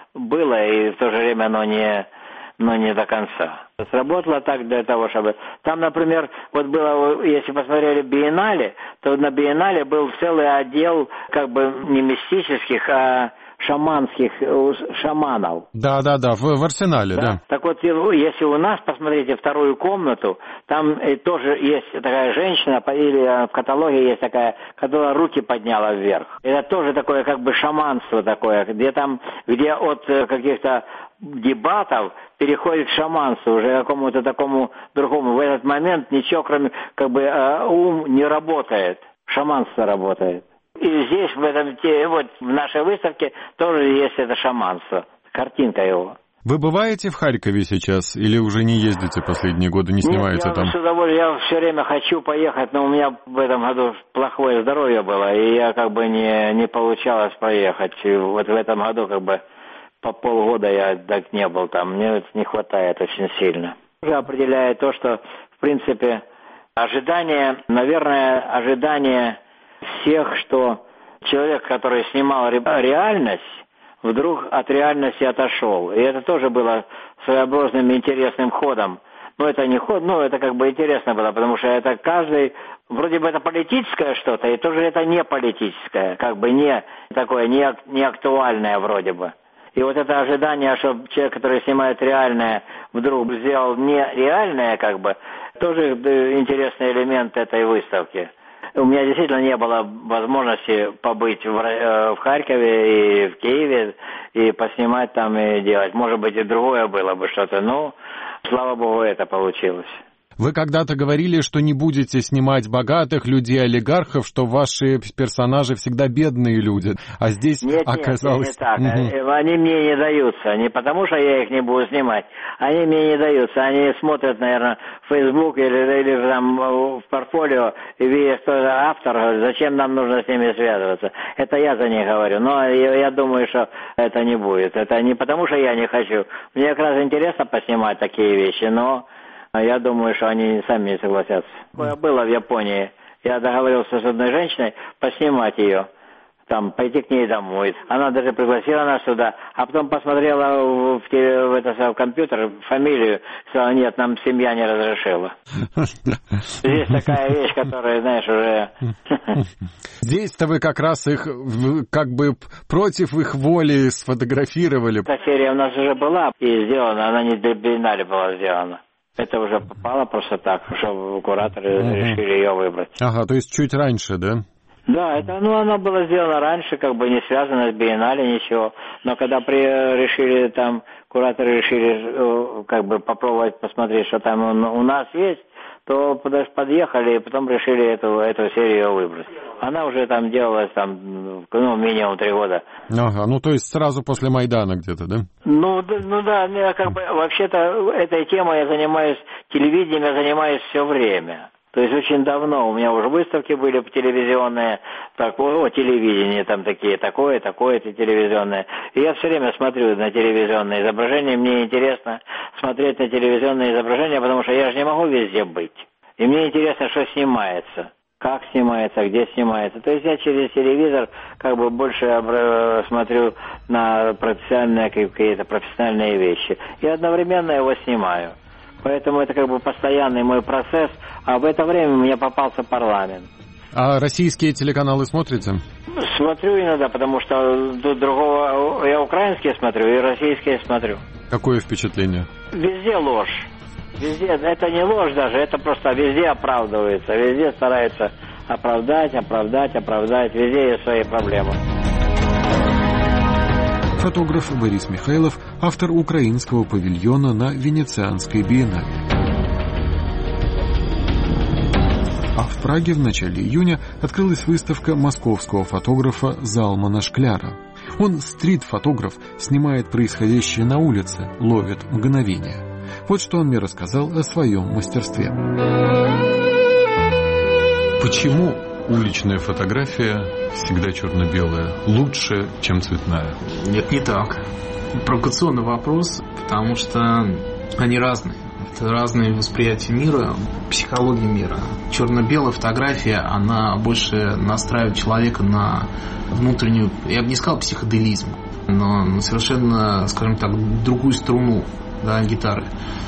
было, и в то же время оно не, но не до конца. Сработало так для того, чтобы... Там, например, вот было, если посмотрели биеннале, то на биеннале был целый отдел как бы не мистических, а шаманских, шаманов. Да-да-да, в, в арсенале, да. да. Так вот, если у нас, посмотрите, вторую комнату, там тоже есть такая женщина, или в каталоге есть такая, которая руки подняла вверх. Это тоже такое как бы шаманство такое, где там, где от каких-то дебатов переходит к шаманству, уже к какому-то такому другому. В этот момент ничего, кроме как бы ум не работает, шаманство работает. И здесь, в этом, вот, в нашей выставке тоже есть это шаманство, картинка его. Вы бываете в Харькове сейчас или уже не ездите последние годы, не снимаете Нет, я там? с удовольствием, я все время хочу поехать, но у меня в этом году плохое здоровье было, и я как бы не, не получалось поехать. И вот в этом году как бы по полгода я так не был там, мне не хватает очень сильно. Определяет то, что, в принципе, ожидание, наверное, ожидание всех, что человек, который снимал реальность, вдруг от реальности отошел. И это тоже было своеобразным интересным ходом. Ну, это не ход, ну, это как бы интересно было, потому что это каждый, вроде бы это политическое что-то, и тоже это не политическое, как бы не такое, не, не актуальное вроде бы. И вот это ожидание, что человек, который снимает реальное, вдруг сделал нереальное, как бы, тоже интересный элемент этой выставки. У меня действительно не было возможности побыть в, в Харькове и в Киеве, и поснимать там, и делать. Может быть, и другое было бы что-то, но, слава богу, это получилось. Вы когда-то говорили, что не будете снимать богатых людей, олигархов, что ваши персонажи всегда бедные люди, а здесь нет, оказалось... Нет, не так. Угу. Они мне не даются, не потому что я их не буду снимать, они мне не даются. Они смотрят, наверное, в Facebook или, или там в портфолио и видят, кто автор, говорят, зачем нам нужно с ними связываться. Это я за них говорю, но я, я думаю, что это не будет. Это не потому что я не хочу. Мне как раз интересно поснимать такие вещи, но... Я думаю, что они сами не согласятся. Было в Японии. Я договорился с одной женщиной поснимать ее, там, пойти к ней домой. Она даже пригласила нас сюда, а потом посмотрела в, в, в, это, в компьютер фамилию, сказала, нет, нам семья не разрешила. Здесь такая вещь, которая, знаешь, уже... Здесь-то вы как раз их, как бы, против их воли сфотографировали. Эта серия у нас уже была и сделана, она не для биеннале была сделана. Это уже попало просто так, что кураторы uh-huh. решили ее выбрать. Ага, то есть чуть раньше, да? Да, это, ну, оно было сделано раньше, как бы не связано с биеннале, ничего. Но когда при, решили там, кураторы решили как бы попробовать посмотреть, что там у, у нас есть, то подъехали и потом решили эту, эту серию выбрать. Она уже там делалась там, ну, минимум три года. Ага, ну то есть сразу после Майдана где-то, да? Ну, ну да, я как бы вообще-то этой темой я занимаюсь, телевидением я занимаюсь все время. То есть очень давно у меня уже выставки были телевизионные, такое телевидение там такие, такое, такое телевизионное. И я все время смотрю на телевизионные изображения, мне интересно смотреть на телевизионные изображения, потому что я же не могу везде быть. И мне интересно, что снимается, как снимается, где снимается. То есть я через телевизор как бы больше смотрю на профессиональные какие-то профессиональные вещи. И одновременно его снимаю. Поэтому это как бы постоянный мой процесс, а в это время мне попался парламент. А российские телеканалы смотрите? Смотрю иногда, потому что тут другого... Я украинские смотрю и российские смотрю. Какое впечатление? Везде ложь. Везде, это не ложь даже, это просто везде оправдывается. Везде стараются оправдать, оправдать, оправдать. Везде есть свои проблемы. Фотограф Борис Михайлов, автор украинского павильона на Венецианской биеннале. А в Праге в начале июня открылась выставка московского фотографа Залмана Шкляра. Он стрит-фотограф, снимает происходящее на улице, ловит мгновения. Вот что он мне рассказал о своем мастерстве. Почему уличная фотография всегда черно-белая лучше, чем цветная? Нет, не так. Провокационный вопрос, потому что они разные. Это разные восприятия мира, психология мира. Черно-белая фотография, она больше настраивает человека на внутреннюю, я бы не сказал психоделизм, но на совершенно, скажем так, другую струну, да, гитары.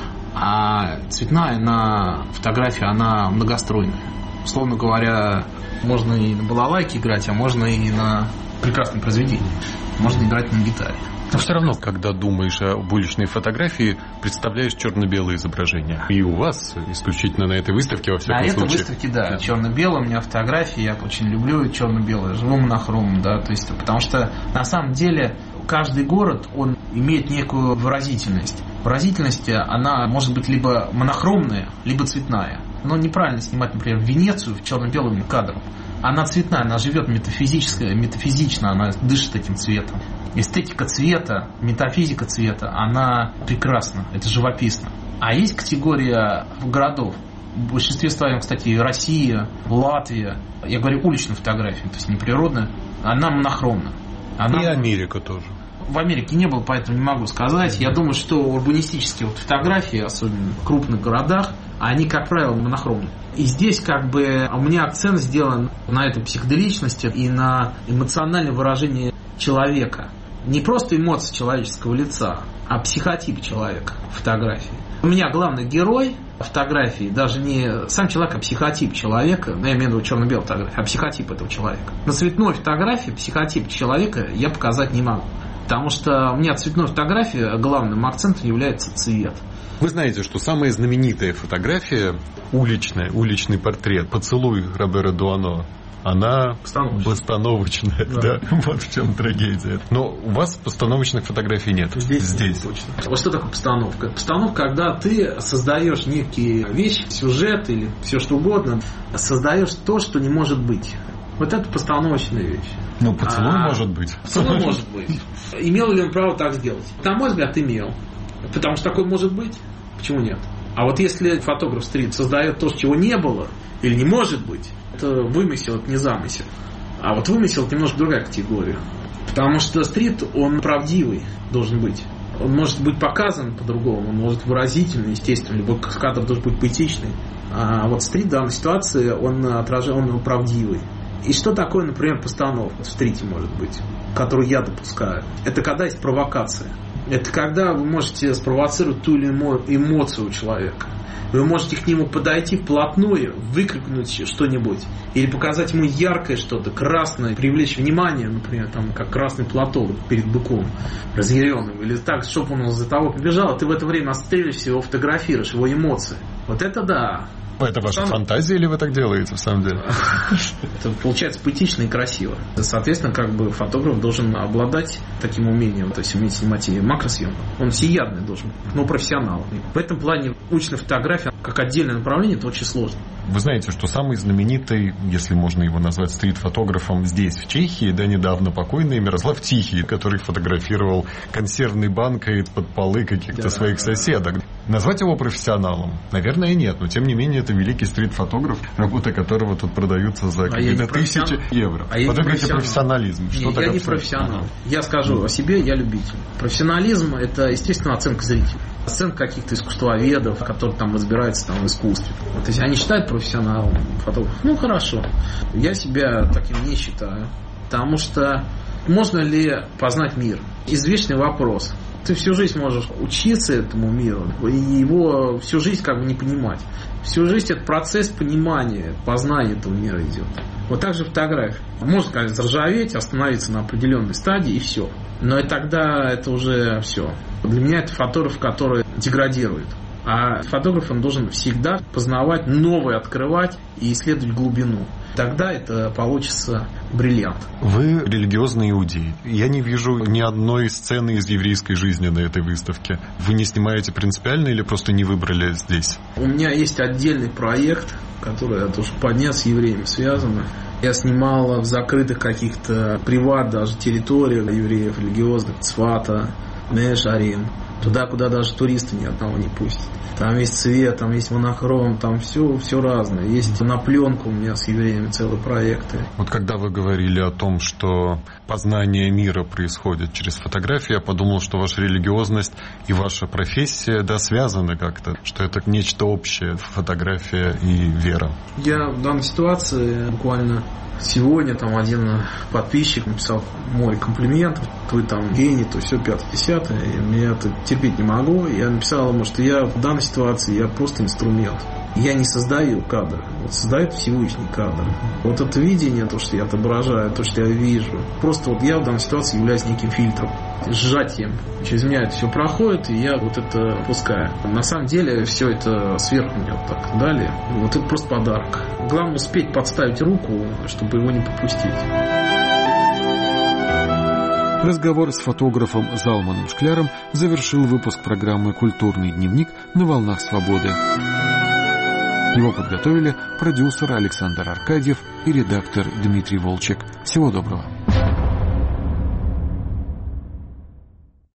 А цветная на фотографии, она многостройная. Условно говоря, можно и на балалайке играть, а можно и на прекрасном произведении. Можно играть на гитаре. Но все равно, когда думаешь об уличной фотографии, представляешь черно-белое изображение. И у вас исключительно на этой выставке, во всяком на случае. На этой выставке, да, черно-белое, у меня фотографии, я очень люблю черно-белое, живу монохромом, да, то есть, потому что на самом деле каждый город, он имеет некую выразительность. Выразительность, она может быть либо монохромная, либо цветная. Но неправильно снимать, например, Венецию в черно-белым кадром. Она цветная, она живет метафизически, метафизично, она дышит этим цветом. Эстетика цвета, метафизика цвета, она прекрасна, это живописно. А есть категория городов, в большинстве своем, кстати, Россия, Латвия, я говорю уличную фотографию, то есть не природная, она монохромна. Она... И Америка тоже. В Америке не было, поэтому не могу сказать. Я думаю, что урбанистические вот фотографии, особенно в крупных городах, они, как правило, монохромны. И здесь как бы у меня акцент сделан на этой психоделичности и на эмоциональное выражение человека. Не просто эмоции человеческого лица, а психотип человека в фотографии. У меня главный герой фотографии даже не сам человек, а психотип человека, ну, я имею в виду черно-белую фотографию, а психотип этого человека. На цветной фотографии психотип человека я показать не могу. Потому что у меня цветной фотографии главным акцентом является цвет. Вы знаете, что самая знаменитая фотография, уличная, уличный портрет, «Поцелуй» Робера Дуано, она постановочная, постановочная да. Да. Вот в чем трагедия. Но у вас постановочных фотографий нет. Здесь, Здесь. Точно. Вот что такое постановка? Постановка, когда ты создаешь некие вещи, сюжет или все что угодно, создаешь то, что не может быть. Вот это постановочная вещь. Ну, поцелуй а, может быть. Поцелуй может быть. Имел ли он право так сделать? На мой взгляд, имел. Потому что такое может быть. Почему нет? А вот если фотограф стрит создает то, чего не было, или не может быть, это вымысел, это не замысел. А вот вымысел это немножко другая категория. Потому что стрит, он правдивый должен быть. Он может быть показан по-другому, он может выразительный, естественно, любой кадр должен быть поэтичный. А вот стрит в данной ситуации, он отражает, он правдивый. И что такое, например, постановка в стрите может быть, которую я допускаю? Это когда есть провокация. Это когда вы можете спровоцировать ту или иную эмоцию у человека. Вы можете к нему подойти вплотную, выкрикнуть что-нибудь. Или показать ему яркое что-то, красное, привлечь внимание, например, там, как красный платок перед быком разъяренным. Или так, чтобы он из-за того побежал, а ты в это время отстреливаешься, его фотографируешь, его эмоции. Вот это да. Это ваша фантазия или вы так делаете, в самом деле? Это получается поэтично и красиво. Соответственно, как бы фотограф должен обладать таким умением, то есть уметь снимать и макросъемку. Он всеядный должен быть, но профессионал. В этом плане уличная фотография, как отдельное направление, это очень сложно. Вы знаете, что самый знаменитый, если можно его назвать стрит-фотографом здесь, в Чехии, да, недавно покойный Мирослав Тихий, который фотографировал консервный банк из-под полы каких-то да, своих да, соседок. Да. Назвать его профессионалом? Наверное, нет, но тем не менее это великий стрит-фотограф, работы которого тут продаются за какие-то а тысячи евро. А вот вы говорите профессионализм. Что Нет, я не профессионал. Я скажу mm. о себе, я любитель. Профессионализм – это, естественно, оценка зрителя. Оценка каких-то искусствоведов, которые там разбираются там, в искусстве. То есть они считают профессионалом фотограф. Ну, хорошо. Я себя таким не считаю. Потому что можно ли познать мир? Извечный вопрос. Ты всю жизнь можешь учиться этому миру и его всю жизнь как бы не понимать. Всю жизнь это процесс понимания, познания этого мира идет. Вот так же фотография. Можно, конечно, заржаветь, остановиться на определенной стадии и все. Но и тогда это уже все. Для меня это фотограф, который деградирует. А фотограф, он должен всегда познавать, новое открывать и исследовать глубину. Тогда это получится бриллиант. Вы религиозный иудей. Я не вижу ни одной сцены из еврейской жизни на этой выставке. Вы не снимаете принципиально или просто не выбрали здесь? У меня есть отдельный проект, который тоже поднят с евреями связано. Я снимал в закрытых каких-то приват даже территориях евреев религиозных, Цфата, Мешарим. Туда, куда даже туристы ни одного не пустят. Там есть цвет, там есть монохром, там все, все разное. Есть на пленку у меня с евреями целые проекты. Вот когда вы говорили о том, что познание мира происходит через фотографии, я подумал, что ваша религиозность и ваша профессия, да, связаны как-то, что это нечто общее, фотография и вера. Я в данной ситуации буквально сегодня там один подписчик написал мой комплимент, вы там гений, то все, пятое-десятое, и я это терпеть не могу. Я написал ему, что я в данной ситуации, я просто инструмент. Я не создаю кадр, вот создает Всевышний кадр. Вот это видение, то, что я отображаю, то, что я вижу, просто вот я в данной ситуации являюсь неким фильтром, сжатием. Через меня это все проходит, и я вот это пускаю. На самом деле все это сверху мне вот так дали. Вот это просто подарок. Главное успеть подставить руку, чтобы его не пропустить. Разговор с фотографом Залманом Шкляром завершил выпуск программы «Культурный дневник» на волнах свободы. Его подготовили продюсер Александр Аркадьев и редактор Дмитрий Волчек. Всего доброго.